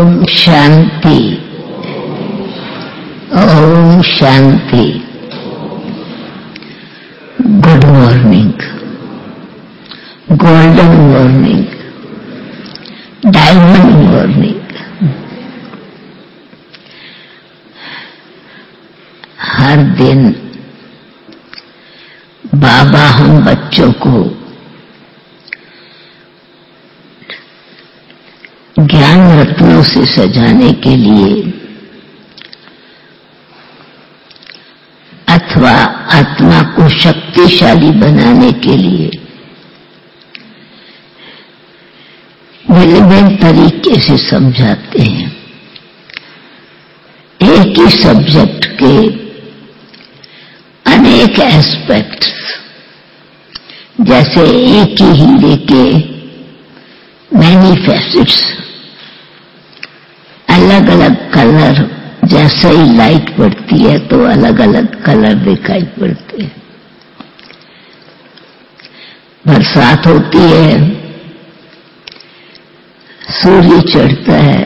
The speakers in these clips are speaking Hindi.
ओम शांति, ओम शांति। Good morning, golden morning, diamond morning. हर दिन बाबा हम बच्चों को ज्ञान रत्नों से सजाने के लिए अथवा आत्मा को शक्तिशाली बनाने के लिए भिन्न-भिन्न तरीके से समझाते हैं। एक ही सब्जेक्ट के अनेक एस्पेक्ट्स, जैसे एक ही हीरे के मैनी फैसेट्स, अलग अलग कलर, जैसे ही लाइट पड़ती है तो अलग अलग कलर दिखाई पड़ते हैं। बरसात होती है, सूर्य चढ़ता है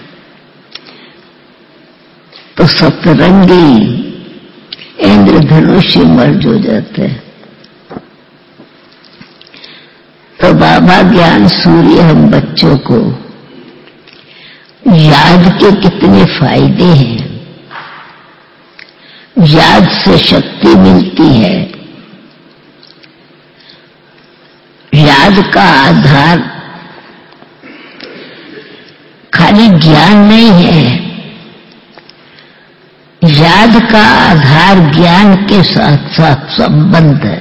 तो सतरंगी इंद्रधनुष मर्ज हो जाता है। तो बाबा ज्ञान सूर्य हम बच्चों को याद के कितने फायदे हैं। याद से शक्ति मिलती है। याद का आधार खाली ज्ञान नहीं है, याद का आधार ज्ञान के साथ साथ संबंध है।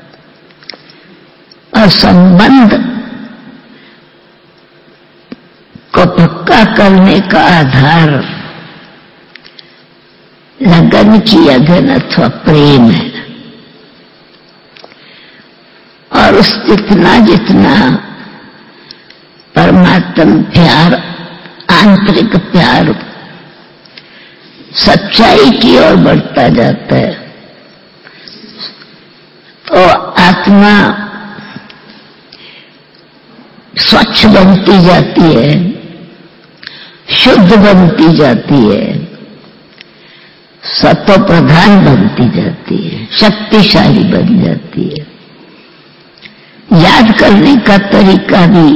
और संबंध को पक्का करने का आधार लगन की अगन अथवा प्रेम है। और उस जितना जितना परमात्मा प्यार, आंतरिक प्यार सच्चाई की ओर बढ़ता जाता है तो आत्मा स्वच्छ बनती जाती है, शुद्ध बनती जाती है, सत्व प्रधान बनती जाती है, शक्तिशाली बन जाती है। याद करने का तरीका भी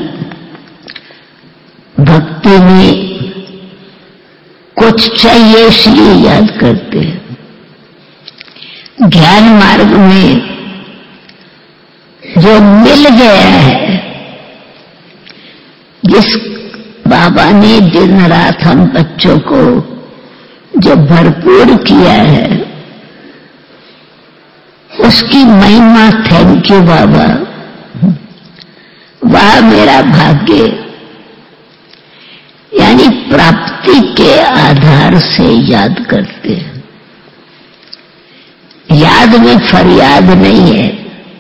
भक्ति में कुछ चाहिए इसलिए याद करते हैं। ज्ञान मार्ग में जो मिल गया है, जिस बाबा ने दिन रात हम बच्चों को जो भरपूर किया है, उसकी महिमा। थैंक यू बाबा, वाह मेरा भाग्य। यानी प्राप्ति के आधार से याद करते हैं। याद में फरियाद नहीं है,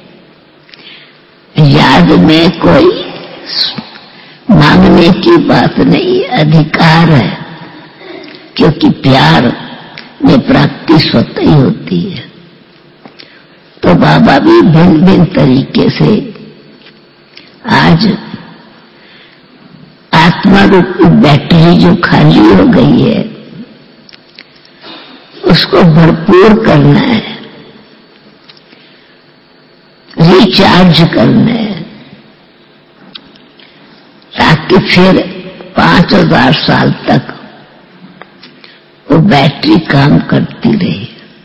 याद में कोई मांगने की बात नहीं, अधिकार है। क्योंकि प्यार में प्राप्ति स्वतः ही होती है। तो बाबा भी भिन्न भिन्न तरीके से आज आत्मा रूपी बैटरी जो खाली हो गई है उसको भरपूर करना है, रिचार्ज करना है, ताकि फिर 5000 साल तक वो बैटरी काम करती रही।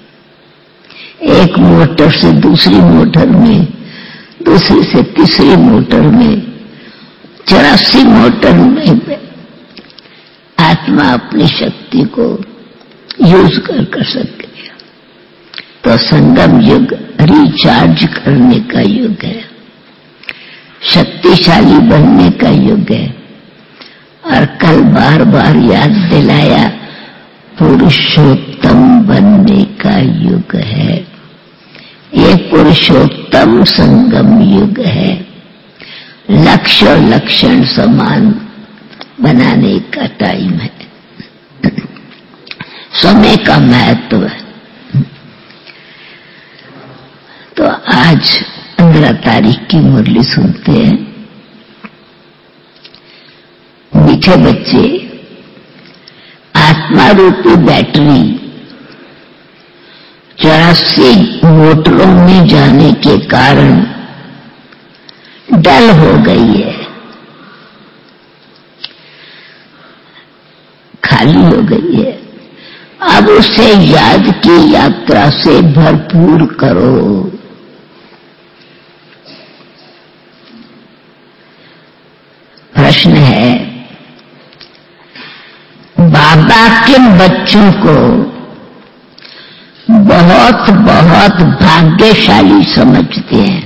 एक मोटर से दूसरी मोटर में, दूसरी से तीसरी मोटर में, 84 मोटर में आत्मा अपनी शक्ति को यूज कर सके। तो संगम युग रिचार्ज करने का युग है, शक्तिशाली बनने का युग है। और कल बार बार याद दिलाया, पुरुषोत्तम बनने का युग है। ये पुरुषोत्तम संगम युग है। लक्ष्य और लक्षण समान बनाने का टाइम है। समय का महत्व है। तो आज 15 तारीख की मुरली सुनते हैं। मीठे बच्चे आत्मा रूपी बैटरी 84 मोटरों में जाने के कारण डल हो गई है, खाली हो गई है। अब उसे याद की यात्रा से भरपूर करो। प्रश्न है, बाबा किन बच्चों को बहुत बहुत भाग्यशाली समझते हैं?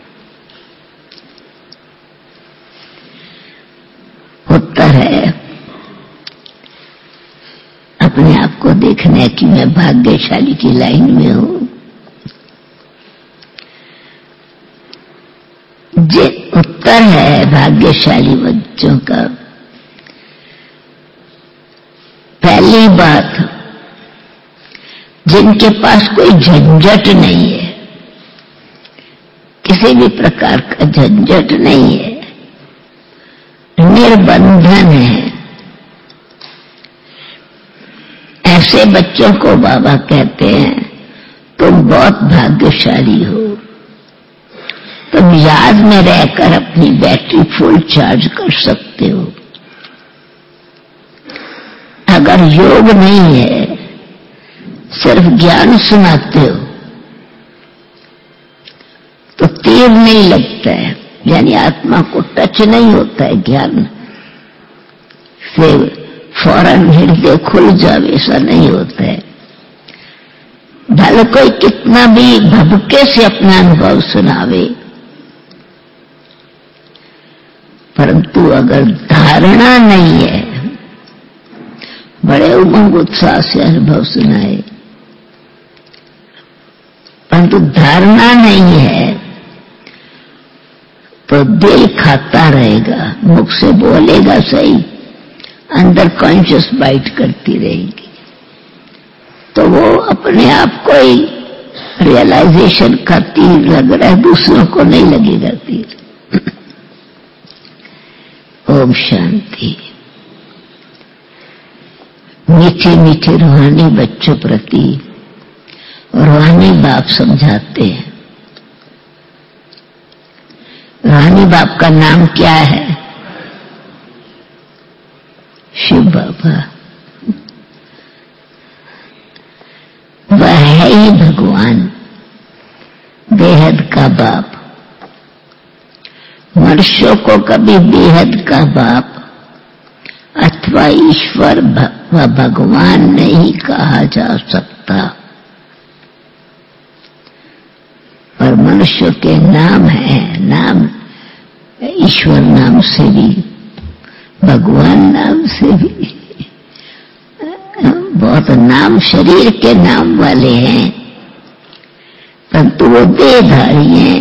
उत्तर है, अपने आप को देखना है कि मैं भाग्यशाली की लाइन में हूं। जे उत्तर है भाग्यशाली बच्चों का, पहली बात, जिनके पास कोई झंझट नहीं है, किसी भी प्रकार का झंझट नहीं है, निर्बंधन है, ऐसे बच्चों को बाबा कहते हैं तुम बहुत भाग्यशाली हो। तुम याद में रहकर अपनी बैटरी फुल चार्ज कर सकते हो। अगर योग नहीं है, सिर्फ ज्ञान सुनाते हो तो तीर नहीं लगता है, यानी आत्मा को टच नहीं होता है, ज्ञान से फौरन हृदय खुल जावे, ऐसा नहीं होता है। भले कोई कितना भी भभके से अपना अनुभव सुनावे, परंतु अगर धारणा नहीं है, बड़े उमंग उत्साह से अनुभव सुनाए, परंतु धारणा नहीं है तो दिल खाता रहेगा, मुख से बोलेगा सही, अंदर कॉन्शियस बाइट करती रहेगी। तो वो अपने आप को ही रियलाइजेशन का तीर लग रहा है, दूसरों को नहीं लगेगा तीर। ओम शांति। मीठे मीठे रूहानी बच्चों प्रति रूहानी बाप समझाते हैं। रूहानी बाप का नाम क्या है? शिव बाबा। वह है ही भगवान, बेहद का बाप। मनुष्यों को कभी बेहद का बाप अथवा ईश्वर व भगवान नहीं कहा जा सकता, पर मनुष्य के नाम है, नाम ईश्वर नाम से भी, भगवान नाम से भी, बहुत नाम शरीर के नाम वाले हैं, परंतु वो देहधारी हैं।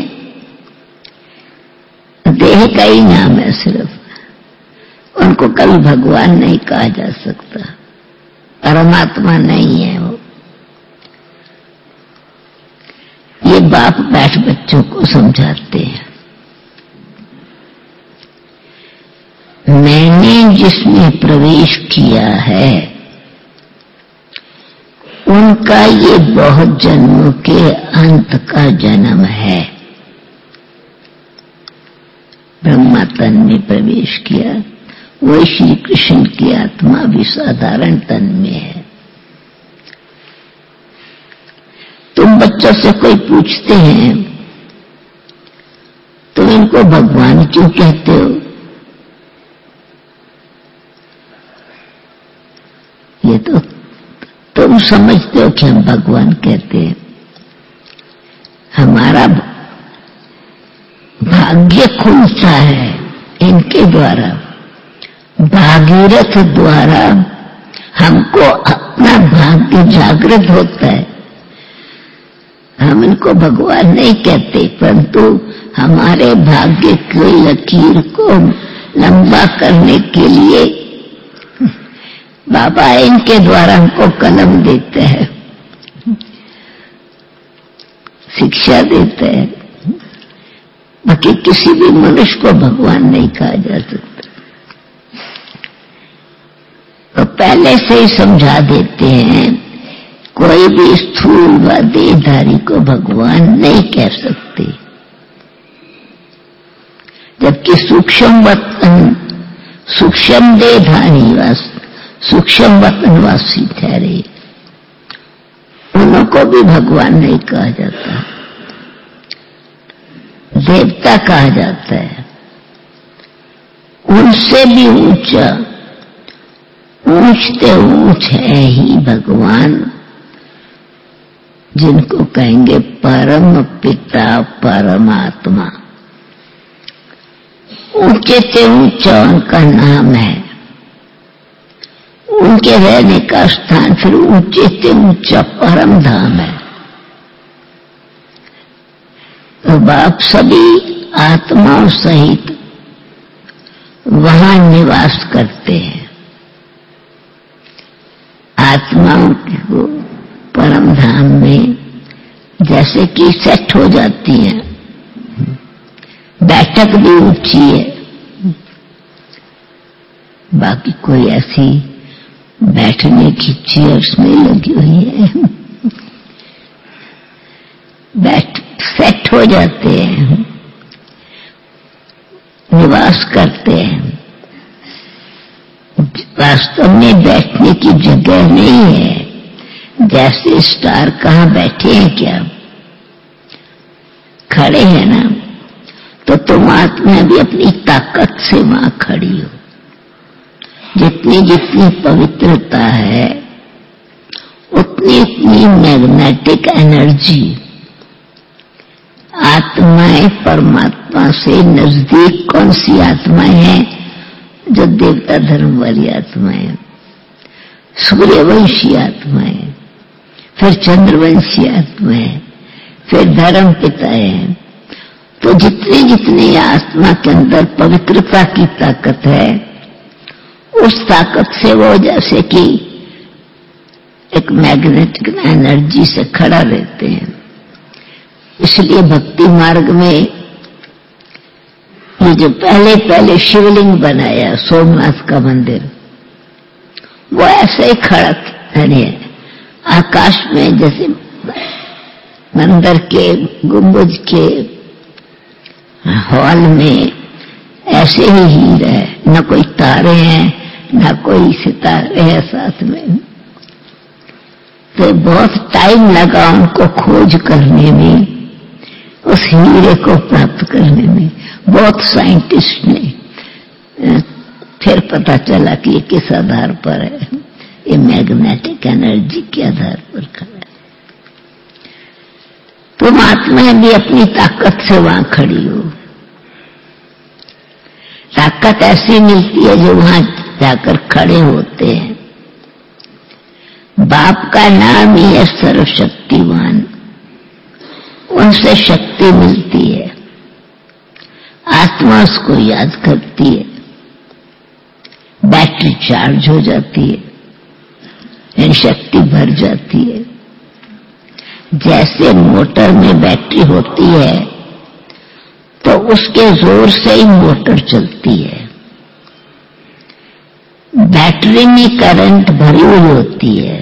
देह का ही नाम है सिर्फ, उनको कभी भगवान नहीं कहा जा सकता, परमात्मा नहीं है वो। ये बाप बैठ बच्चों को समझाते हैं। मैंने जिसमें प्रवेश किया है उनका ये बहुत जन्मों के अंत का जन्म है। ब्रह्मा तन में प्रवेश किया, वही श्री कृष्ण की आत्मा भी साधारण तन में है। तुम बच्चों से कोई पूछते हैं तुम इनको भगवान क्यों कहते हो? ये तो तुम समझते हो कि हम भगवान कहते हैं। हमारा भाग्य खुलता है इनके द्वारा, भागीरथ द्वारा हमको अपना भाग्य जागृत होता है। हम इनको भगवान नहीं कहते, परंतु हमारे भाग्य की लकीर को लंबा करने के लिए बाबा इनके द्वारा हमको कलम देते हैं, शिक्षा देते हैं। बाकी किसी भी मनुष्य को भगवान नहीं कहा जा सकता। तो पहले से ही समझा देते हैं, कोई भी स्थूल व देहधारी को भगवान नहीं कह सकते, जबकि सूक्ष्म देहधारी सूक्ष्म वतनवासी ठहरे, उनको भी भगवान नहीं कहा जाता, देवता कहा जाता है। उनसे भी ऊंचा, ऊंचते ऊंच है ही भगवान, जिनको कहेंगे परम पिता परमात्मा। ऊंचे से ऊंचा उनका नाम है, उनके रहने का स्थान फिर ऊंचे से ऊंचा परम धाम है। तो बाप सभी आत्माओं सहित वहां निवास करते हैं। आत्माओं को परम धाम में जैसे कि सेट हो जाती है, बैठक भी ऊंची है, बाकी कोई ऐसी बैठने की चेयर्स नहीं लगी हुई है, सेट हो जाते हैं, निवास करते हैं। वास्तव में बैठने की जगह नहीं है, जैसे स्टार कहाँ बैठे हैं, क्या खड़े हैं ना, तो तुम आत्मा भी अपनी ताकत से वहां खड़ी हो। जितनी जितनी पवित्रता है, उतनी उतनी मैग्नेटिक एनर्जी आत्माएं परमात्मा से नजदीक। कौन सी आत्माएं हैं? जो देवता धर्म वाली आत्माएं, सूर्यवंशी आत्माएं, फिर चंद्रवंशी आत्माएं, फिर धर्म पिता है। तो जितनी जितनी आत्मा के अंदर पवित्रता की ताकत है, उस ताकत से वो जैसे कि एक मैग्नेटिक एनर्जी से खड़ा रहते हैं। इसलिए भक्ति मार्ग में ये जो पहले पहले शिवलिंग बनाया सोमनाथ का मंदिर, वो ऐसे ही खड़ा है आकाश में, जैसे मंदिर के गुंबज के हॉल में ऐसे ही हीरा है, न कोई तारे हैं न कोई सितारे हैं साथ में। तो बहुत टाइम लगा उनको खोज करने में, उस हीरे को प्राप्त करने में। बहुत साइंटिस्ट ने फिर पता चला कि ये किस आधार पर है, ये मैग्नेटिक एनर्जी के आधार पर खड़ा है। तुम आत्मा भी अपनी ताकत से वहां खड़ी हो। ताकत ऐसी मिलती है जो वहां जाकर खड़े होते हैं। बाप का नाम ही है सर्वशक्तिवान, उनसे शक्ति मिलती है। आत्मा उसको याद करती है, बैटरी चार्ज हो जाती है, यानी शक्ति भर जाती है। जैसे मोटर में बैटरी होती है तो उसके जोर से ही मोटर चलती है। बैटरी में करंट भरी हुई होती है,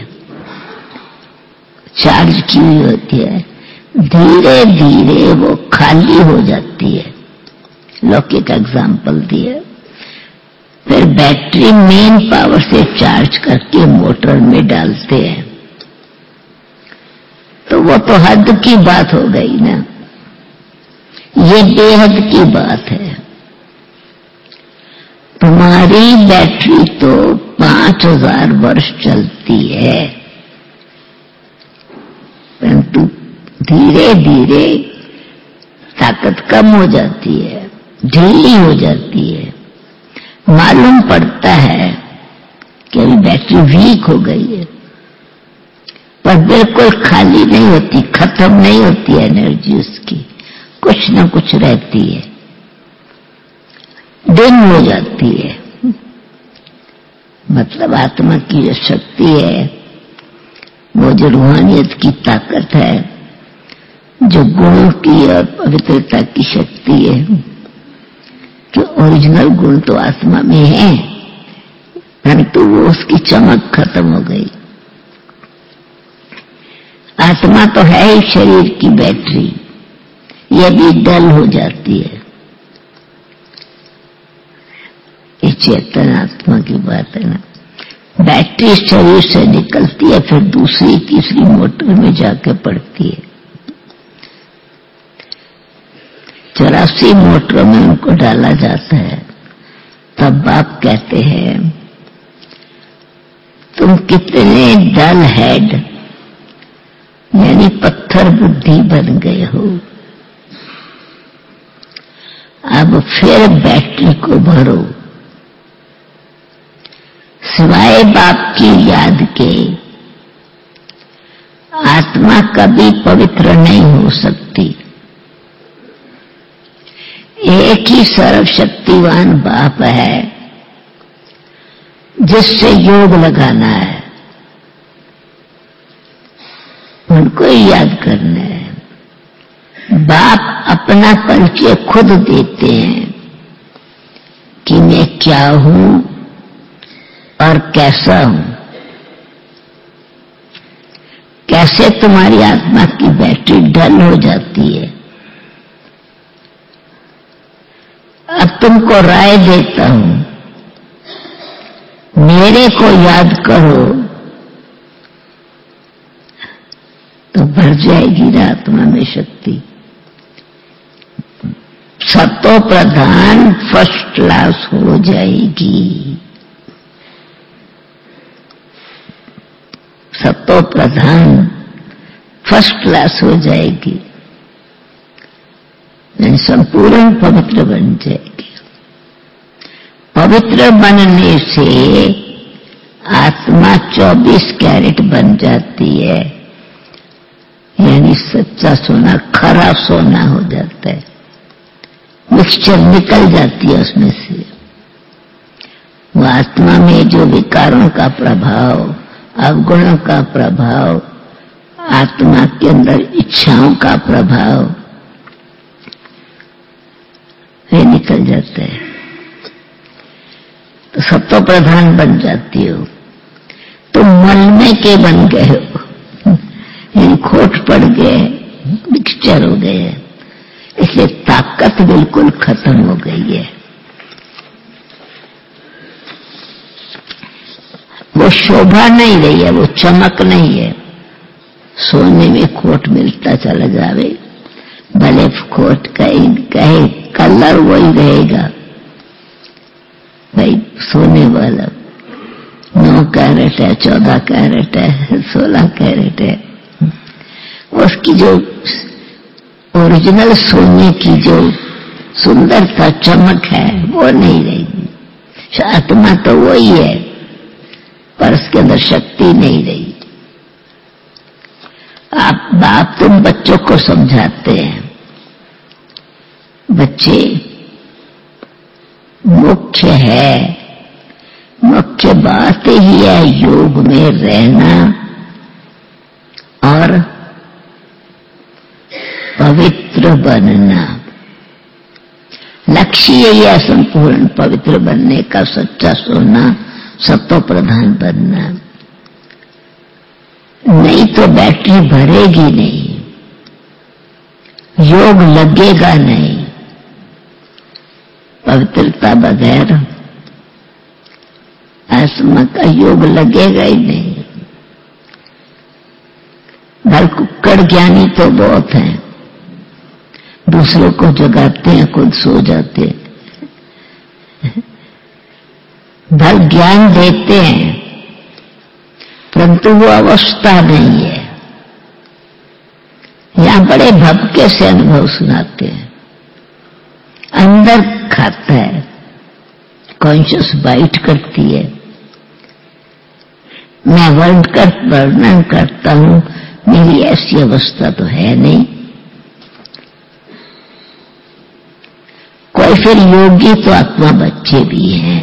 चार्ज की हुई होती है, धीरे धीरे वो खाली हो जाती है। लौकिक एग्जाम्पल दिए। फिर बैटरी मेन पावर से चार्ज करके मोटर में डालते हैं, तो वो तो हद की बात हो गई ना, ये बेहद की बात है। तुम्हारी बैटरी तो 5000 वर्ष चलती है, परंतु धीरे धीरे ताकत कम हो जाती है, ढीली हो जाती है। मालूम पड़ता है कि अभी बैटरी वीक हो गई है, पर बिल्कुल खाली नहीं होती, खत्म नहीं होती एनर्जी उसकी, कुछ न कुछ रहती है, डिम हो जाती है। मतलब आत्मा की जो शक्ति है, वो जो रूहानियत की ताकत है, जो गुणों की और पवित्रता की शक्ति है, कि ओरिजिनल गुण तो आत्मा में है, परंतु वो उसकी चमक खत्म हो गई। आत्मा तो है ही शरीर की बैटरी, ये भी डल हो जाती है। ये चेतन आत्मा की बात है ना। बैटरी शरीर से निकलती है, फिर दूसरी तीसरी मोटर में जाके पड़ती है। 84 मोटरों में उनको डाला जाता है। तब बाप कहते हैं तुम कितने डल हेड यानी पत्थर बुद्धि बन गए हो, अब फिर बैटरी को भरो। सिवाय बाप की याद के आत्मा कभी पवित्र नहीं हो सकती। एक ही सर्वशक्तिवान बाप है जिससे योग लगाना है, उनको ही याद करना है। बाप अपना परिचय खुद देते हैं कि मैं क्या हूं और कैसा हूं। कैसे तुम्हारी आत्मा की बैटरी डल हो जाती है। अब तुमको राय देता हूं, मेरे को याद करो तो भर जाएगी ना आत्मा में शक्ति। सतो प्रधान फर्स्ट क्लास हो जाएगी। सतो प्रधान फर्स्ट क्लास हो जाएगी, संपूर्ण पवित्र बन जाएगी। पवित्र बनने से आत्मा 24 कैरेट बन जाती है, यानी सच्चा सोना, खरा सोना हो जाता है। मिक्सचर निकल जाती है उसमें से। वो आत्मा में जो विकारों का प्रभाव, अवगुणों का प्रभाव, आत्मा के अंदर इच्छाओं का प्रभाव, ये निकल जाता है। तो सत्व प्रधान बन जाती हो। तो मलमे के बन गए हो, यानी खोट पड़ गए, मिक्सचर हो गए, इसलिए ताकत बिल्कुल खत्म हो गई है। वो शोभा नहीं रही है, वो चमक नहीं है। सोने में खोट मिलता चला जावे, भले खोट कहे कलर वही रहेगा भाई। सोने वाला 9 कैरेट है, 14 कैरेट है, 16 कैरेट है, उसकी जो ओरिजिनल सोने की जो सुंदरता चमक है वो नहीं रहेगी। आत्मा तो वही है, पर उसके अंदर शक्ति नहीं रही। बाप तुम बच्चों को समझाते हैं, बच्चे मुख्य है, मुख्य बात ही है योग में रहना और पवित्र बनना। लक्ष्य यही है संपूर्ण पवित्र बनने का, सच्चा सोना, सत्व प्रधान बनना। नहीं तो बैटरी भरेगी नहीं, योग लगेगा नहीं। पवित्रता बगैर आत्मा का योग लगेगा ही नहीं। भल कुक्कड़ ज्ञानी तो बहुत हैं, दूसरों को जगाते हैं, खुद सो जाते हैं। भल ज्ञान देते हैं, परंतु वो अवस्था नहीं है। यहां बड़े भपके से अनुभव सुनाते हैं, अंदर खाता है, कॉन्शियस बाइट करती है। मैं वर्णन करता हूं, मेरी ऐसी अवस्था तो है नहीं। कोई फिर योगी तो आत्मा बच्चे भी हैं,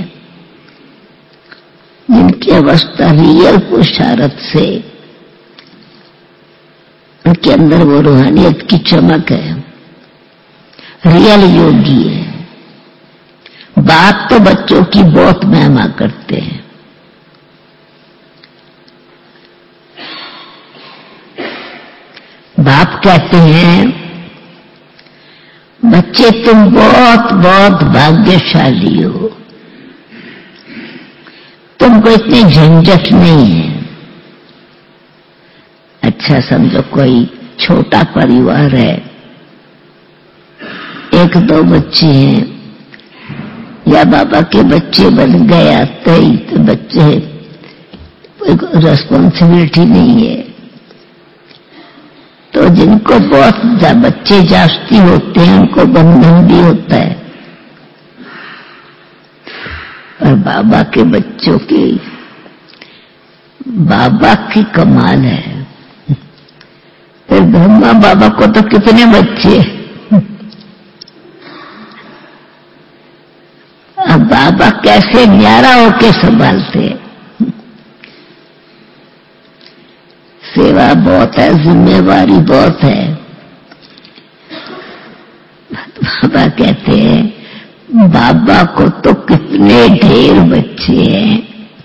जिनकी अवस्था रियल पुरुषार्थ से उनके अंदर वो रूहानियत की चमक है, रियल योगी है। बाप तो बच्चों की बहुत महिमा करते हैं, बाप कहते हैं बच्चे तुम बहुत बहुत भाग्यशाली हो, तुमको इतनी झंझट नहीं है। अच्छा समझो कोई छोटा परिवार है, एक दो बच्चे हैं, या बाबा के बच्चे बन गए आते ही, तो बच्चे कोई रेस्पॉन्सिबिलिटी नहीं है। तो जिनको बहुत बच्चे जास्ती होते हैं उनको बंधन भी होता है, पर बाबा के बच्चों की बाबा की कमाल है। फिर ब्रह्मा बाबा को तो कितने बच्चे, अब बाबा कैसे न्यारा होके संभालते। सेवा बहुत है, जिम्मेवारी बहुत है। बाबा कहते हैं बाबा को तो कितने ढेर बच्चे हैं।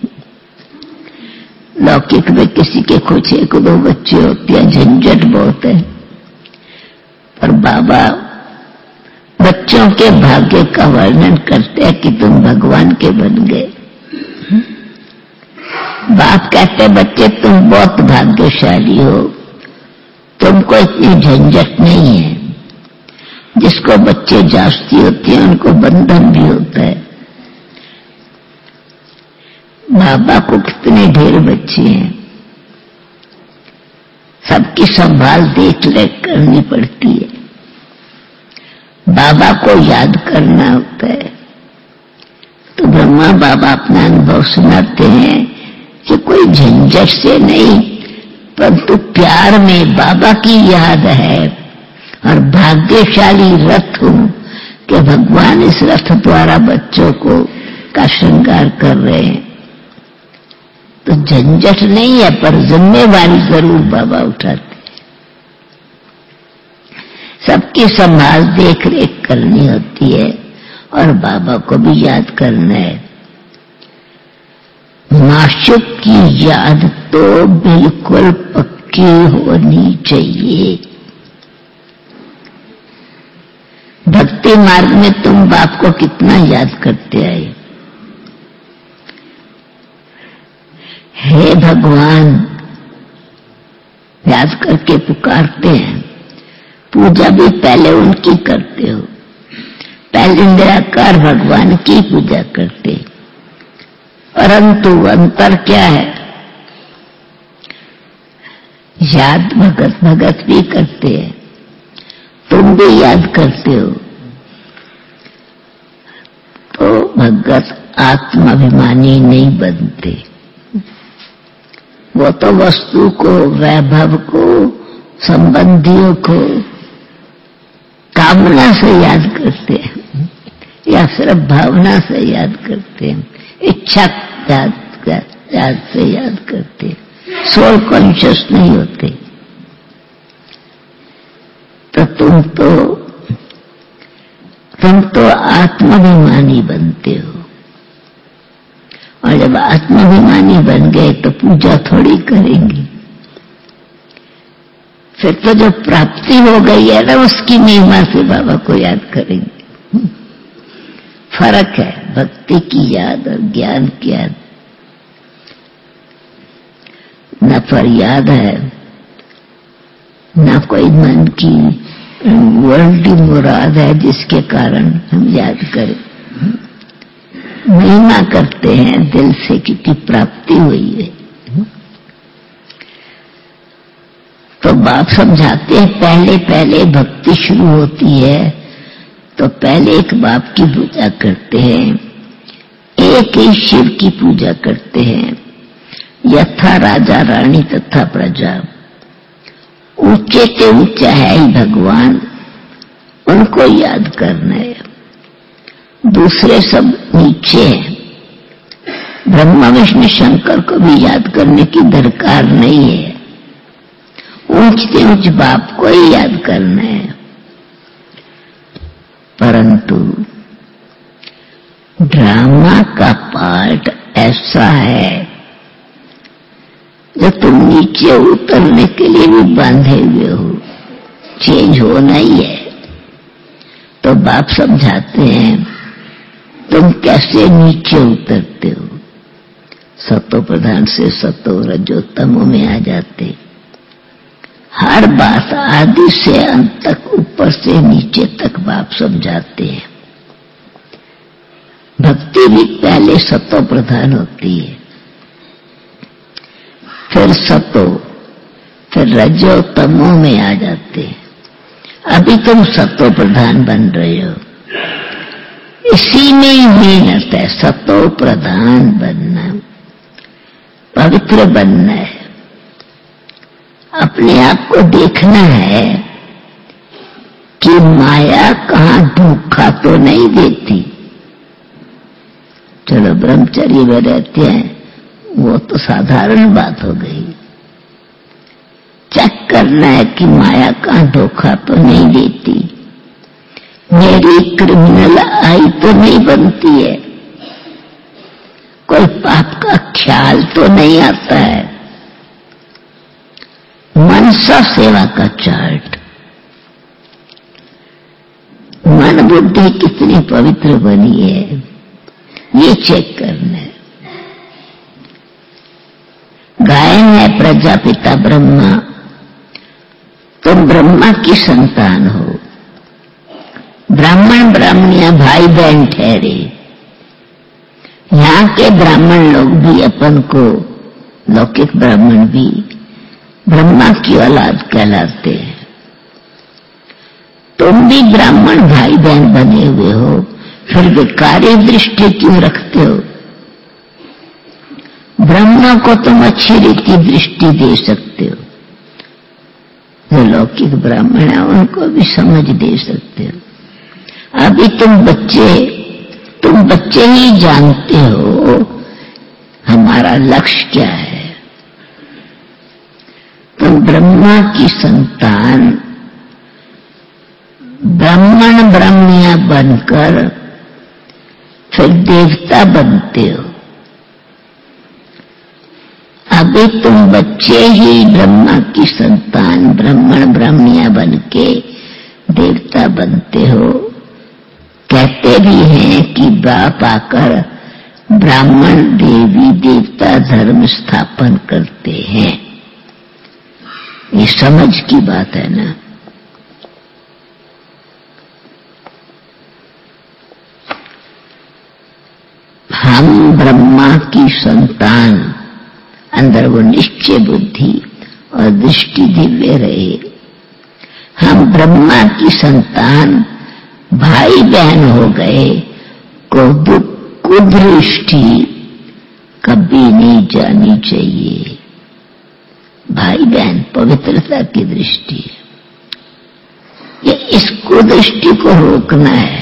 लौकिक में किसी के कुछ एक दो बच्चे होते हैं, झंझट बहुत है, पर बाबा बच्चों के भाग्य का वर्णन करते हैं कि तुम भगवान के बन गए। बाप कहते बच्चे तुम बहुत भाग्यशाली हो, तुमको इतनी झंझट नहीं है। जिसको बच्चे जास्ती होते हैं उनको बंधन भी होता है। बाबा को कितने ढेर बच्चे हैं, सबकी संभाल देख रेख करनी पड़ती है। बाबा को याद करना होता है। तो ब्रह्मा बाबा अपना अनुभव सुनाते हैं कि कोई झंझट से नहीं, परंतु प्यार में बाबा की याद है। और भाग्यशाली रथ हूं कि भगवान इस रथ द्वारा बच्चों को का श्रृंगार कर रहे हैं। तो झंझट नहीं है, पर जिम्मेवारी जरूर बाबा उठाते। सबकी संभाल देख रेख करनी होती है और बाबा को भी याद करना है। माशूक की याद तो बिल्कुल पक्की होनी चाहिए। भक्ति मार्ग में तुम बाप को कितना याद करते आए। हे भगवान याद करके पुकारते हैं। पूजा भी पहले उनकी करते हो, पहले निराकार भगवान की पूजा करते। परंतु अंतर क्या है, याद भगत भी करते हैं, तुम भी याद करते हो। तो भगत आत्माभिमानी नहीं बनते, वो तो वस्तु को, वैभव को, संबंधियों को कामना से याद करते हैं या सिर्फ भावना से याद करते हैं, इच्छा याद से याद करते हैं, सोल कॉन्शियस नहीं होते। तो तुम तो आत्माभिमानी बनते हो। और जब आत्माभिमानी बन गए तो पूजा थोड़ी करेंगे। फिर तो जो प्राप्ति हो गई है ना, उसकी महिमा से बाबा को याद करेंगे। फर्क है भक्ति की याद और ज्ञान की याद। न फरियाद है, न कोई मन की वर्ल्डली मुराद है जिसके कारण हम याद करें। महिमा करते हैं दिल से, क्योंकि प्राप्ति हुई है। तो बाप समझाते हैं पहले पहले भक्ति शुरू होती है तो पहले एक बाप की पूजा करते हैं, एक ही शिव की पूजा करते हैं। यथा राजा रानी तथा प्रजा, ऊंचे से ऊंचा है ही भगवान, उनको याद करना है। दूसरे सब नीचे हैं। ब्रह्मा विष्णु शंकर को भी याद करने की दरकार नहीं है, ऊंच से ऊंच बाप को ही याद करना है। परंतु ड्रामा का पार्ट ऐसा है जो तुम नीचे उतरने के लिए भी बांधे हुए हो। चेंज होना ही है। तो बाप समझाते हैं तुम कैसे नीचे उतरते हो, सतो प्रधान से सतो रजोतमो में आ जाते। हर बात आदि से अंत तक, ऊपर से नीचे तक बाप समझाते हैं। भक्ति भी पहले सतो प्रधान होती है, फिर सतो, फिर रजो तमो में आ जाते हैं। अभी तुम सतो प्रधान बन रहे हो, इसी में ही मेहनत है, सतो प्रधान बनना, पवित्र बनना है। अपने आप को देखना है कि माया कहां धोखा तो नहीं देती। चलो ब्रह्मचर्य में रहते हैं, वो तो साधारण बात हो गई। चेक करना है कि माया कहां धोखा तो नहीं देती, मेरी क्रिमिनल आई तो नहीं बनती है, कोई पाप का ख्याल तो नहीं आता है। मनसा सेवा का चार्ट, मन बुद्धि कितनी पवित्र बनी है, ये चेक करना है। गायन है प्रजापिता ब्रह्मा, तुम ब्रह्मा की संतान हो। ब्राह्मण ब्राह्मणियां भाई बहन ठहरे। यहां के ब्राह्मण लोग भी अपन को, लौकिक ब्राह्मण भी ब्रह्मा की औलाद कहलाते हैं। तुम भी ब्राह्मण भाई बहन बने हुए हो, फिर विकारी दृष्टि क्यों रखते हो? ब्रह्मा को तुम अच्छी रीति दृष्टि दे सकते हो, जो लौकिक ब्राह्मण है उनको भी समझ दे सकते हो। अभी तुम बच्चे ही जानते हो हमारा लक्ष्य क्या है। तुम ब्रह्मा की संतान, ब्राह्मण ब्राह्मणियां बनकर फिर देवता बनते हो। अभी तुम बच्चे ही ब्रह्मा की संतान, ब्राह्मण ब्राह्मणियां बनके देवता बनते हो। कहते भी हैं कि बाप आकर ब्राह्मण देवी देवता धर्म स्थापन करते हैं। ये समझ की बात है ना। हम ब्रह्मा की संतान, अंदर वो निश्चय बुद्धि और दृष्टि दिव्य रहे। हम ब्रह्मा की संतान भाई बहन हो गए, कुदृष्टि कभी नहीं जानी चाहिए। भाई बहन पवित्रता की दृष्टि है, ये इस कुदृष्टि को रोकना है।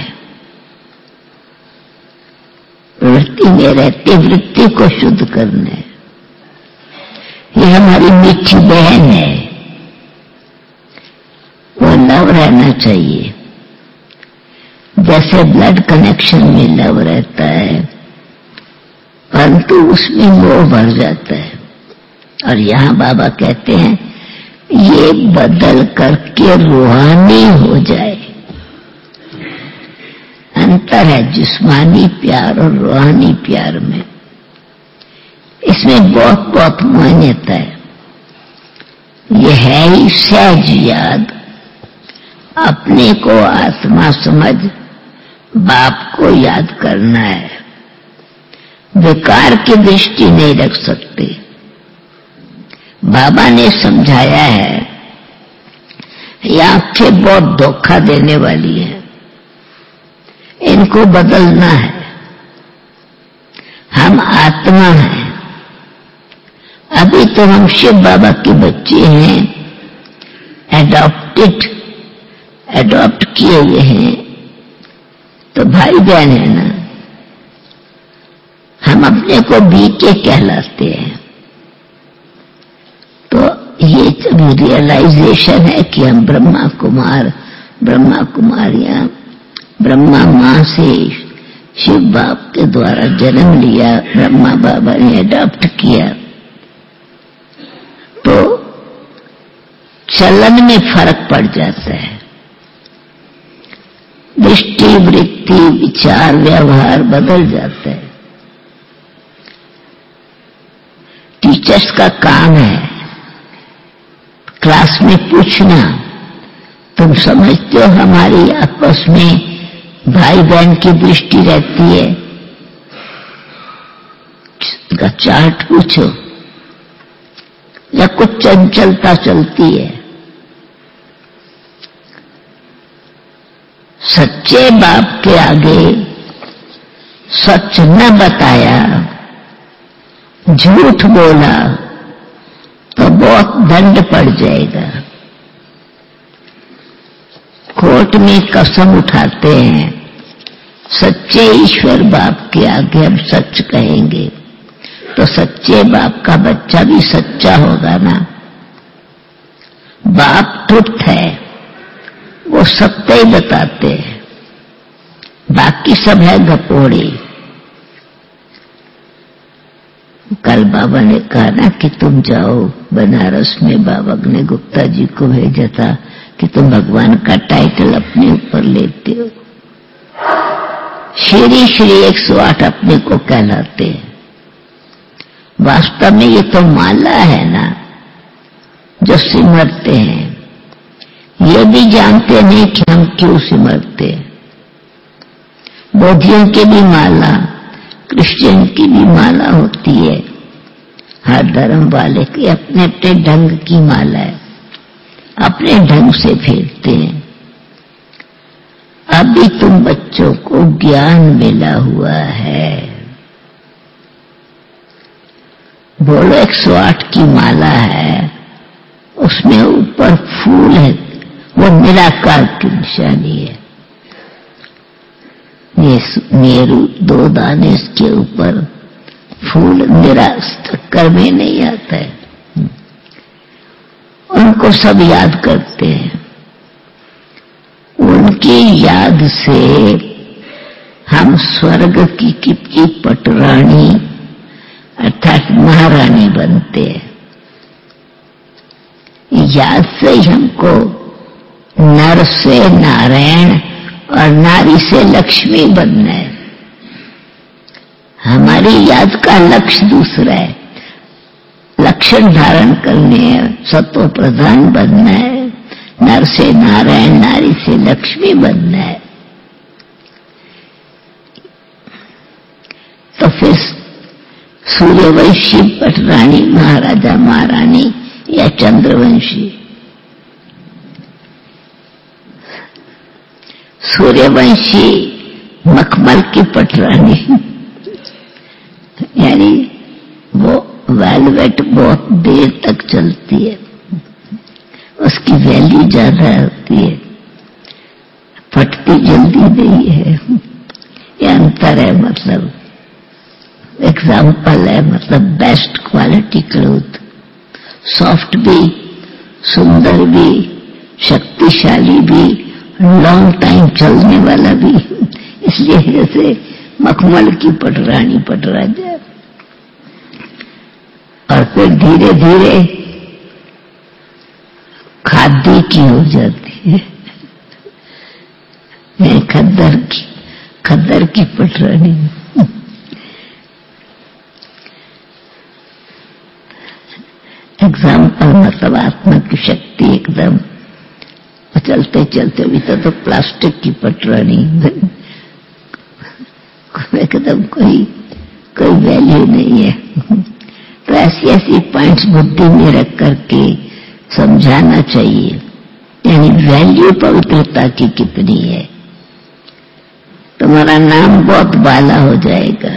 वृत्ति में रहते वृत्ति को शुद्ध करना है। ये हमारी मीठी बहन है, वो लव रहना चाहिए। जैसे ब्लड कनेक्शन में लव रहता है, परंतु उसमें मोह भर जाता है। और यहां बाबा कहते हैं ये बदल करके रूहानी हो जाए। अंतर है जिस्मानी प्यार और रूहानी प्यार में। इसमें बहुत बहुत मान्यता है। यह है ही सहज याद, अपने को आत्मा समझ बाप को याद करना है। विकार की दृष्टि नहीं रख सकते। बाबा ने समझाया है ये आंखें बहुत धोखा देने वाली है, इनको बदलना है। हम आत्मा हैं। अभी तो हम शिव बाबा के बच्चे हैं, एडॉप्ट किए हुए हैं, तो भाई बहन है ना। हम अपने को बीके कहलाते हैं। तो ये रियलाइजेशन है कि हम ब्रह्मा कुमारियां, ब्रह्मा मां से शिव बाप के द्वारा जन्म लिया, ब्रह्मा बाबा ने अडॉप्ट किया। तो चलन में फर्क पड़ जाता है। दृष्टि, वृत्ति, विचार, व्यवहार बदल जाता है। टीचर्स का काम है क्लास में पूछना, तुम समझते हो हमारी आपस में भाई बहन की दृष्टि रहती है? का चार्ट पूछो, या कुछ चंचलता चलती है? सच्चे बाप के आगे सच न बताया, झूठ बोला तो बहुत दंड पड़ जाएगा। कोर्ट में कसम उठाते हैं, सच्चे ईश्वर बाप के आगे हम सच कहेंगे तो सच्चे बाप का बच्चा भी सच्चा होगा ना। बाप ट्रुथ है, वो सत्य ही बताते हैं, बाकी सब है गपोड़े। कल बाबा ने कहा ना कि तुम जाओ बनारस में, बाबा ने गुप्ता जी को भेजा था कि तुम भगवान का टाइटल अपने ऊपर लेते हो। श्री श्री 108 अपने को कहलाते हैं। वास्तव में ये तो माला है ना जो सिमरते हैं, ये भी जानते नहीं कि हम क्यों सिमरते हैं। बौद्धियों की भी माला, क्रिश्चियन की भी माला होती है, हर धर्म वाले की अपने अपने ढंग की माला है, अपने ढंग से फेरते हैं। अभी तुम बच्चों को ज्ञान मिला हुआ है, बोलो 108 की माला है, उसमें ऊपर फूल है, वो निराकार की निशानी है। ये मेरू 2 दाने इसके ऊपर फूल चक्कर में नहीं आता है। उनको सब याद करते हैं, उनकी याद से हम स्वर्ग की पटरानी अर्थात महारानी बनते हैं। याद से ही हमको नर से नारायण और नारी से लक्ष्मी बनना है। हमारी याद का लक्ष्य दूसरा है, लक्षण धारण करने हैं, सत्व प्रधान बनना है, नर से नारायण, नारी से लक्ष्मी बनना है। तो फिर सूर्यवंशी पटरानी महाराजा महारानी या चंद्रवंशी। सूर्यवंशी मखमल की पटरानी, यानी वो वेलवेट बहुत देर तक चलती है, उसकी वैल्यू ज्यादा होती है, फटती जल्दी नहीं है। ये अंतर है, मतलब एग्जाम्पल है, मतलब बेस्ट क्वालिटी क्लोथ, सॉफ्ट भी, सुंदर भी, शक्तिशाली भी, लॉन्ग टाइम चलने वाला भी। इसलिए जैसे मखमल की पटरानी पटरा जाए और फिर धीरे धीरे खादी की हो जाती है, खद्दर की पटरानी। एग्जाम्पल मतलब आत्मा की शक्ति एकदम चलते चलते भी तो प्लास्टिक की पटरानी एकदम कोई वैल्यू नहीं है। तो ऐसी पॉइंट्स बुद्धि में रख करके समझाना चाहिए, यानी वैल्यू पवित्रता की कितनी है। तुम्हारा नाम बहुत बाला हो जाएगा।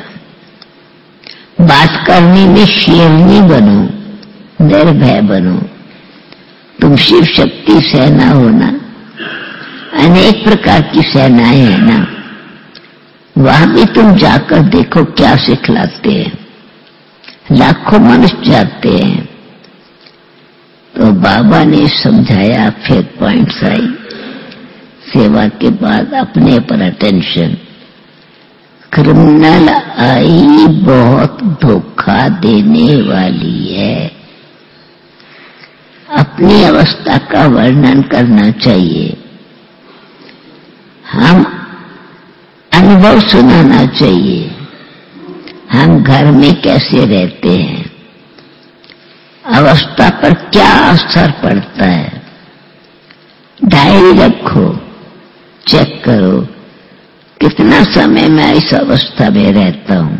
बात करने में शेरनी बनो, निर्भय बनो। तुम शिव शक्ति सेना हो ना, अनेक प्रकार की सेनाएं हैं ना, वहां भी तुम जाकर देखो क्या सिखलाते हैं। लाखों मनुष्य जाते हैं। तो बाबा ने समझाया, फिर पॉइंट्स आई। सेवा के बाद अपने पर अटेंशन। क्रिमिनल आई बहुत धोखा देने वाली है। अपनी अवस्था का वर्णन करना चाहिए, हम अनुभव सुनाना चाहिए, हम घर में कैसे रहते हैं, अवस्था पर क्या असर पड़ता है। डायरी रखो, चेक करो कितना समय मैं इस अवस्था में रहता हूं।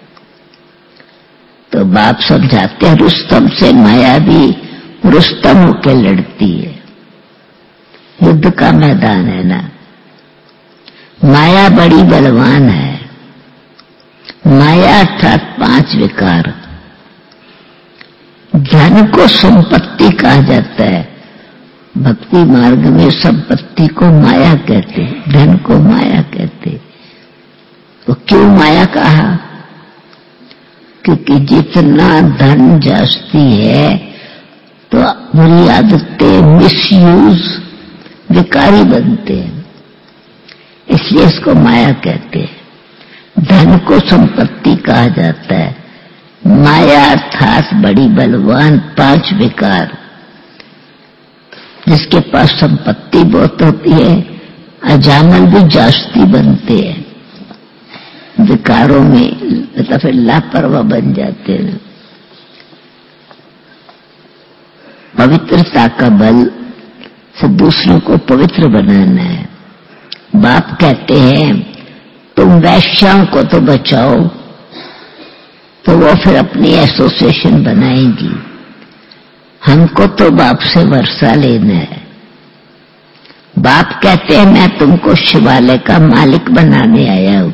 तो बाप समझाते हैं, रुस्तम से माया भी रुस्तम होकर लड़ती है। युद्ध का मैदान है ना, माया बड़ी बलवान है। माया अर्थात 5 विकार। धन को संपत्ति कहा जाता है, भक्ति मार्ग में संपत्ति को माया कहते, धन को माया कहते। तो क्यों माया कहा? क्योंकि जितना धन जास्ती है तो बुरी आदतें, मिसयूज, विकारी बनते हैं, इसलिए इसको माया कहते हैं। धन को संपत्ति कहा जाता है। माया अर्थात बड़ी बलवान 5 विकार। जिसके पास संपत्ति बहुत होती है, अजामल भी जास्ती बनते हैं, विकारों में मतलब फिर लापरवाह बन जाते हैं। पवित्रता का बल से दूसरों को पवित्र बनाना है। बाप कहते हैं तुम वैश्याओं को तो बचाओ, तो वो फिर अपनी एसोसिएशन बनाएंगी। हमको तो बाप से वर्षा लेना है। बाप कहते हैं मैं तुमको शिवालय का मालिक बनाने आया हूं।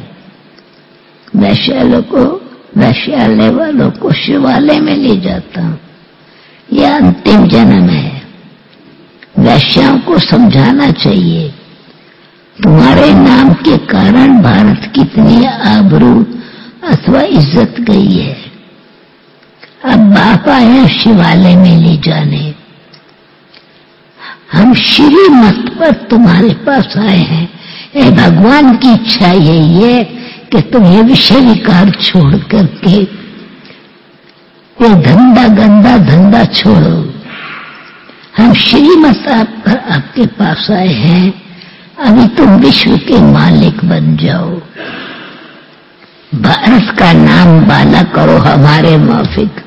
वैश्यालय वालों को शिवालय में ले जाता हूं। यह अंतिम जन्म है। वैश्याओं को समझाना चाहिए, तुम्हारे नाम के कारण भारत कितनी आबरू अथवा इज्जत गई है। अब बाप आया शिवालय में ले जाने। हम श्रीमत पर तुम्हारे पास आए हैं। ए भगवान की इच्छा यही है कि तुम ये विषय विकार छोड़ करके ये धंधा, गंदा धंधा छोड़ो। हम श्रीमत पर आपके पास आए हैं, अभी तुम विश्व के मालिक बन जाओ। भारत का नाम बाला करो हमारे माफिक।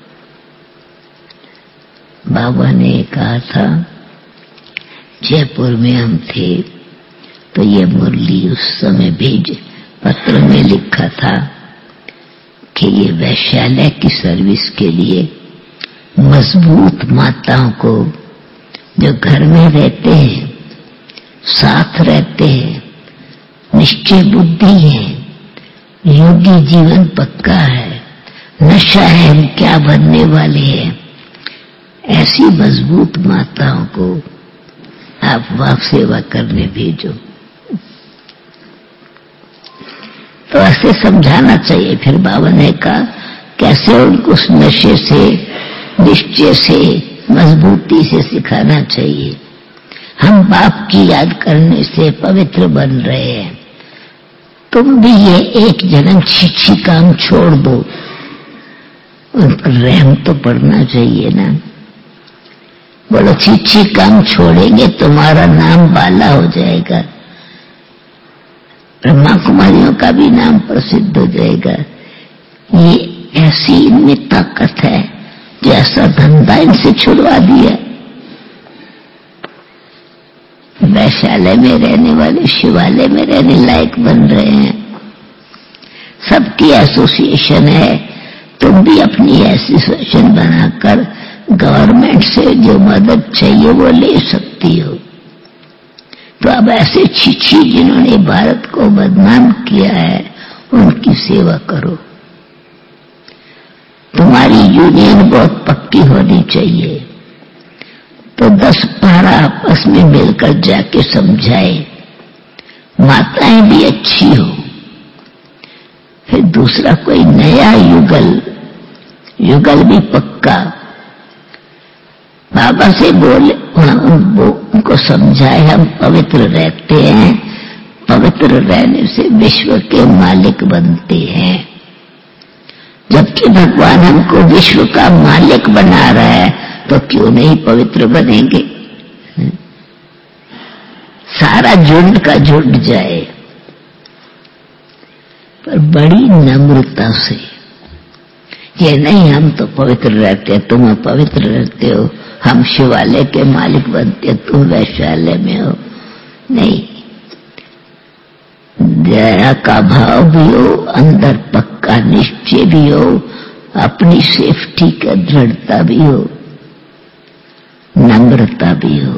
बाबा ने कहा था, जयपुर में हम थे तो ये मुरली उस समय पत्र में लिखा था कि ये वैश्यालय की सर्विस के लिए मजबूत माताओं को, जो घर में रहते हैं, साथ रहते हैं, निश्चय बुद्धि है, योगी जीवन पक्का है, नशा है, हम क्या बनने वाले हैं, ऐसी मजबूत माताओं को आप वहां सेवा करने भेजो। तो ऐसे समझाना चाहिए। फिर बाबा ने कहा कैसे उनको उस नशे से, निश्चय से, मजबूती से सिखाना चाहिए। हम बाप की याद करने से पवित्र बन रहे हैं। तुम भी ये एक जन्म छिछी काम छोड़ दो। उन पर रहम तो पड़ना चाहिए ना। बोलो छिछी काम छोड़ेंगे तुम्हारा नाम बाला हो जाएगा, ब्रह्मा कुमारियों का भी नाम प्रसिद्ध हो जाएगा। ये ऐसी इनमें ताकत है, जैसा धंधा इनसे छुड़वा दिया। वैश्यालय में रहने वाले शिवालय में रहने लायक बन रहे हैं। सबकी एसोसिएशन है, तुम भी अपनी एसोसिएशन बनाकर गवर्नमेंट से जो मदद चाहिए वो ले सकती हो। तो अब ऐसे छिछी जिन्होंने भारत को बदनाम किया है, उनकी सेवा करो। तुम्हारी यूनियन बहुत पक्की होनी चाहिए। तो 10-12 आपस में मिलकर जाके समझाए, माताएं भी अच्छी हो। फिर दूसरा कोई नया युगल भी पक्का। बाबा से बोले, उनको समझाए हम पवित्र रहते हैं, पवित्र रहने से विश्व के मालिक बनते हैं। जबकि भगवान हमको विश्व का मालिक बना रहा है, तो क्यों नहीं पवित्र बनेंगे? सारा झुंड का झुंड जाए, पर बड़ी नम्रता से, ये नहीं हम तो पवित्र रहते, तुम अपवित्र रहते हो, हम शिवालय के मालिक बनते, तुम वैश्यालय में हो। नहीं, दया का भाव भी हो, अंदर पक्का निश्चय भी हो, अपनी सेफ्टी का दृढ़ता भी हो, नम्रता भी हो।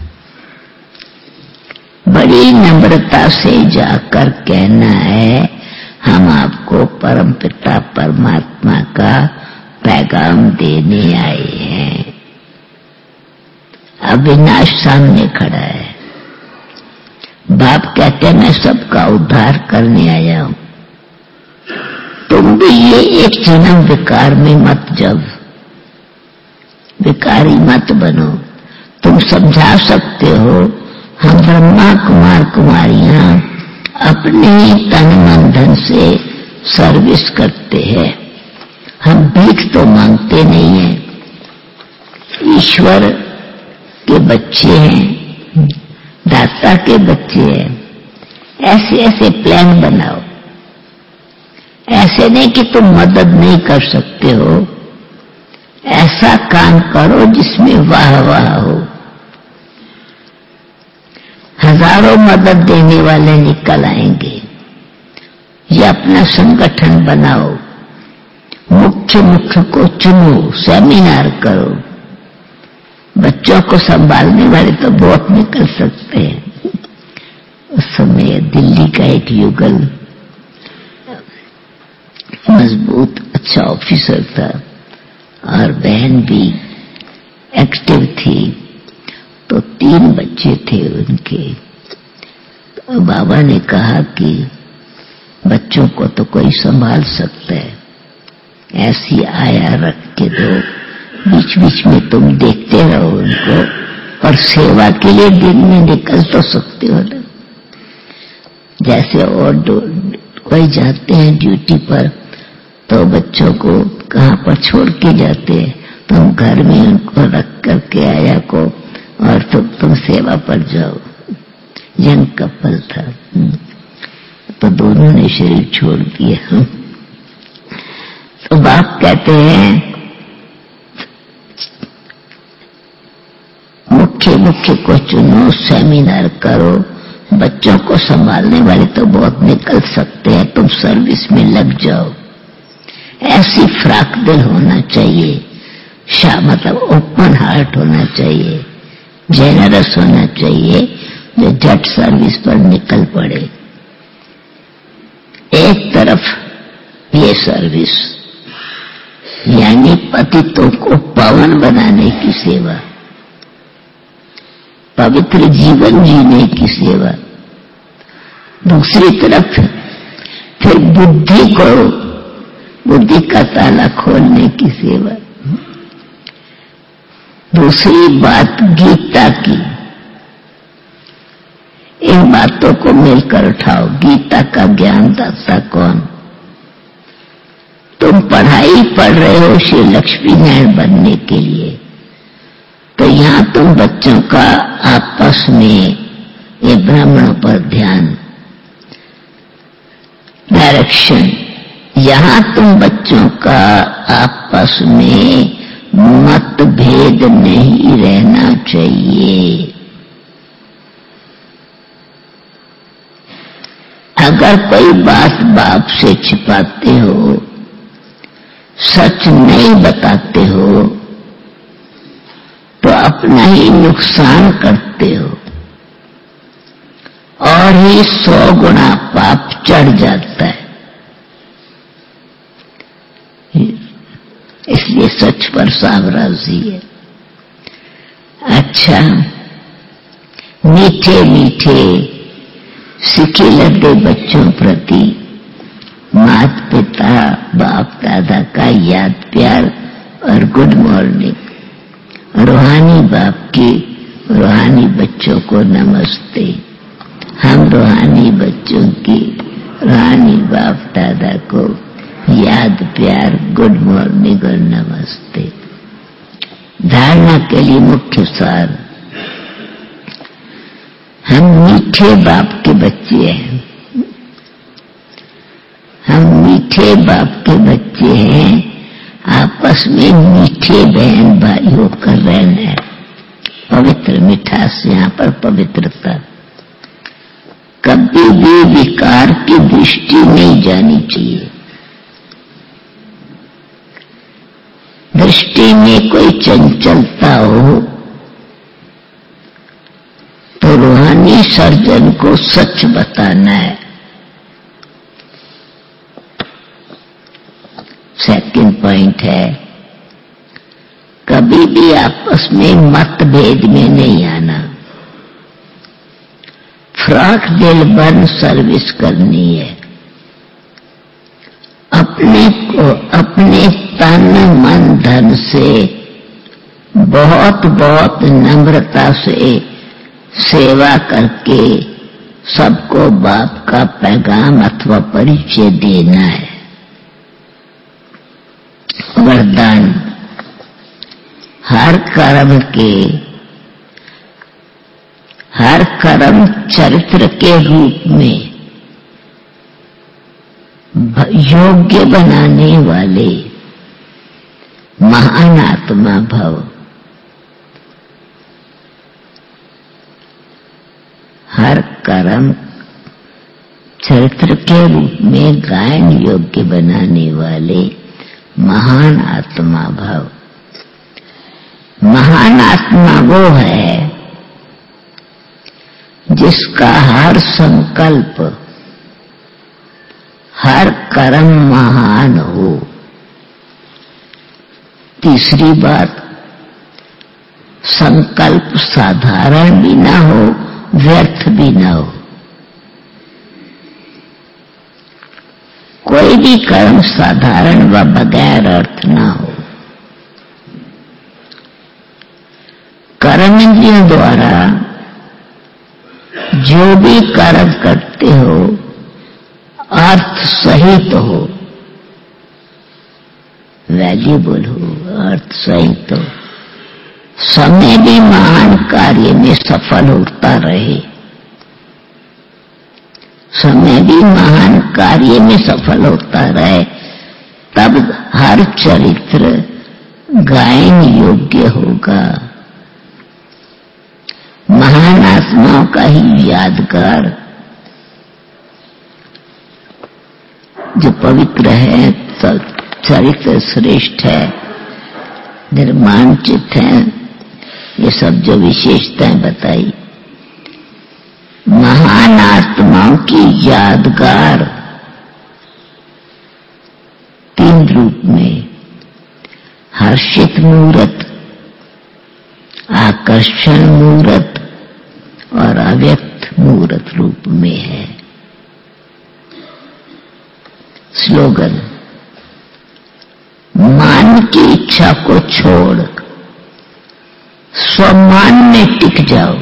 बड़ी नम्रता से जाकर कहना है, हम आपको परमपिता परमात्मा का पैगाम देने आए हैं। अविनाश सामने खड़ा है। बाप कहते हैं मैं सबका उद्धार करने आया हूं। तुम भी ये एक जन्म विकार में मत जाओ, विकारी मत बनो। तुम समझा सकते हो, हम ब्रह्मा कुमार कुमारियां अपने तन मन धन से सर्विस करते हैं, हम भीख तो मांगते नहीं हैं। ईश्वर के बच्चे हैं, दाता के बच्चे हैं। ऐसे ऐसे प्लान बनाओ, ऐसे नहीं कि तुम मदद नहीं कर सकते हो, ऐसा काम करो जिसमें वाह वाह हो। हजारों मदद देने वाले निकल आएंगे। ये अपना संगठन बनाओ, मुख्य को चुनो, सेमिनार करो। बच्चों को संभालने वाले तो बहुत निकल सकते हैं। उस समय दिल्ली का एक युगल मजबूत अच्छा ऑफिसर था और बहन भी एक्टिव थी, तो 3 बच्चे थे उनके। तो बाबा ने कहा कि बच्चों को तो कोई संभाल सकता है, ऐसी आया रख के दो, बीच बीच में तुम देखते रहो उनको, और सेवा के लिए दिन में निकल तो सकते हो ना। जैसे और कोई जाते हैं ड्यूटी पर, तो बच्चों को कहाँ पर छोड़ के जाते हैं, तुम घर में उनको रख करके आया को, और तुम सेवा पर जाओ। यंग कपल था, तो दोनों ने शरीर छोड़ दिया। तो बाप कहते हैं मुख्य को चुनो, सेमिनार करो। बच्चों को संभालने वाले तो बहुत निकल सकते हैं, तुम सर्विस में लग जाओ। ऐसी फ्राक दिल होना चाहिए, मतलब ओपन हार्ट होना चाहिए, जेनरस होना चाहिए, जो झट सर्विस पर निकल पड़े। एक तरफ ये सर्विस यानी पतितों को पावन बनाने की सेवा, पवित्र जीवन जीने की सेवा। दूसरी तरफ फिर बुद्धि का ताला खोलने की सेवा। दूसरी बात गीता की, इन बातों को मिलकर उठाओ। गीता का ज्ञान दाता कौन? तुम पढ़ाई पढ़ रहे हो श्री लक्ष्मी नारायण बनने के लिए, तो यहां तुम बच्चों का आपस में ये ब्राह्मणों पर ध्यान, डायरेक्शन, यहां तुम बच्चों का आपस में मतभेद नहीं रहना चाहिए। अगर कोई बात बाप से छिपाते हो, सच नहीं बताते हो, तो अपना ही नुकसान करते हो और ही 100 गुना पाप चढ़ जाता है। इसलिए सच पर सावराजी है। अच्छा, मीठे मीठे सिके लगे बच्चों प्रति माता पिता बाप दादा का याद प्यार और गुड मॉर्निंग। रूहानी बाप की रूहानी बच्चों को नमस्ते। हम रूहानी बच्चों की रूहानी बाप दादा को याद प्यार गुड मॉर्निंग और नमस्ते। धारणा के लिए मुख्य सार, हम मीठे बाप के बच्चे हैं, हम मीठे बाप के बच्चे हैं, आपस में मीठे बहन भाई होकर रहना है। पवित्र मिठास, यहाँ पर पवित्रता, कभी भी विकार की दृष्टि नहीं जानी चाहिए। दृष्टि में कोई चंचलता हो तो रूहानी सर्जन को सच बताना है। सेकंड पॉइंट है, कभी भी आपस में मतभेद में नहीं आना। फ्रॉक दिल बन सर्विस करनी है। अपने को अपने तन मन धन से बहुत बहुत नम्रता से सेवा करके सबको बाप का पैगाम अथवा परिचय देना है। वरदान, हर कर्म चरित्र के रूप में योग्य बनाने वाले महान आत्मा भव। हर कर्म चरित्र के रूप में गायन योग्य बनाने वाले महान आत्मा भव। महान आत्मा वो है जिसका हर संकल्प, हर कर्म महान हो। तीसरी बात, संकल्प साधारण भी ना हो, व्यर्थ भी ना हो। कोई भी कर्म साधारण व बगैर अर्थ ना हो। कर्म इंद्रियों द्वारा जो भी कर्म करते हो अर्थ सहित हो, वैल्यूबल हो, अर्थ सहित हो, समय भी महान कार्य में सफल होता रहे। समय भी महान कार्य में सफल होता रहे, तब हर चरित्र गायन योग्य होगा। महान आत्माओं का ही यादगार जो पवित्र है, चरित्र श्रेष्ठ है, निर्माण चित्त है, ये सब जो विशेषताएं बताई, महान आत्माओं की यादगार तीन रूप में, हर्षित मूर्त, आकर्षण मूर्त और अव्यक्त मूर्त रूप में है। स्लोगन, मान की इच्छा को छोड़ स्वमान में टिक जाओ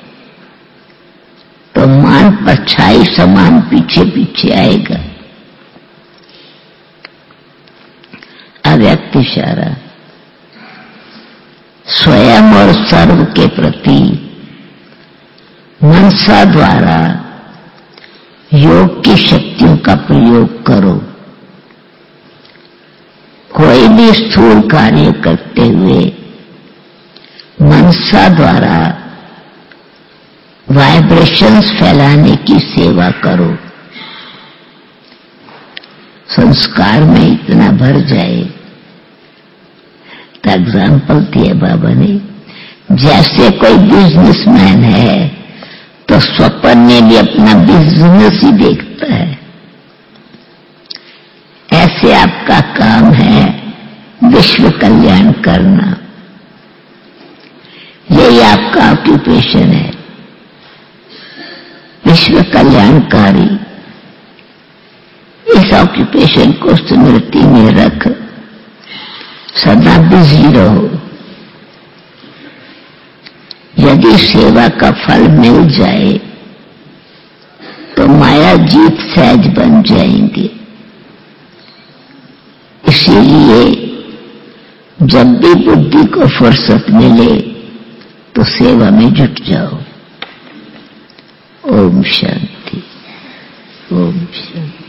तो मान परछाई समान पीछे पीछे आएगा। अव्यक्त इशारा, स्वयं और सर्व के प्रति मनसा द्वारा योग की शक्तियों का प्रयोग करो। कोई भी स्थूल कार्य करते हुए मनसा द्वारा वाइब्रेशंस फैलाने की सेवा करो। संस्कार में इतना भर जाए, तो एग्जाम्पल दिया बाबा ने, जैसे कोई बिजनेसमैन है तो स्वप्न में भी अपना बिजनेस ही देखता है, ऐसे आपका काम है विश्व कल्याण करना। यही आपका ऑक्यूपेशन है, विश्व कल्याणकारी। इस ऑक्यूपेशन को स्मृति में रख सदा बिजी रहो। यदि सेवा का फल मिल जाए तो माया जीत सहज बन जाएंगे। इसीलिए जब भी बुद्धि को फुर्सत मिले तो सेवा में जुट जाओ। ओम शांति, ओम शांति।